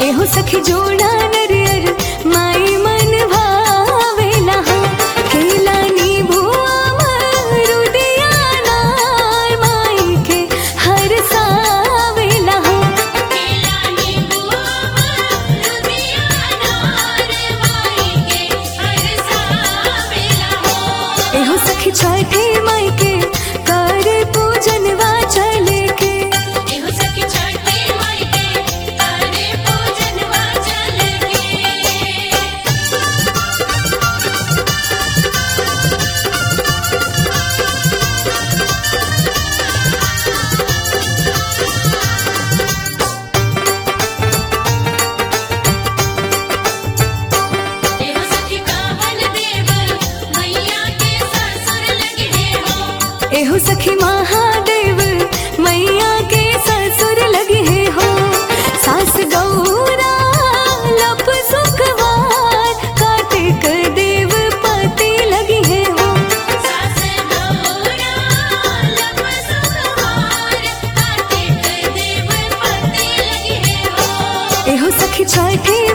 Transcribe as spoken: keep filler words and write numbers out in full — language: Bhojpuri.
एहो सखी जोड़ा नरियर माई मन भावेला हो केला नींबुआ मरुदिया नार माई के हर सावेला हो केला नींबुआ मरुदिया नार माई के हर सावेला हो। एहो सखी छठी माई के कर पूजनवा चले के एहो सखी छठी माई के करे पूजनवा चल के। एहो सखी कावन देव मैया के ससुर लगे हो। एहो सखी महादेव मैया के ससुर लगे हो सास गौरा लप सुखवार कार्तिक देव पति लगे हो सास गौरा लप सुखवार कार्तिक देव पति लगे हो। एहो सखी छठी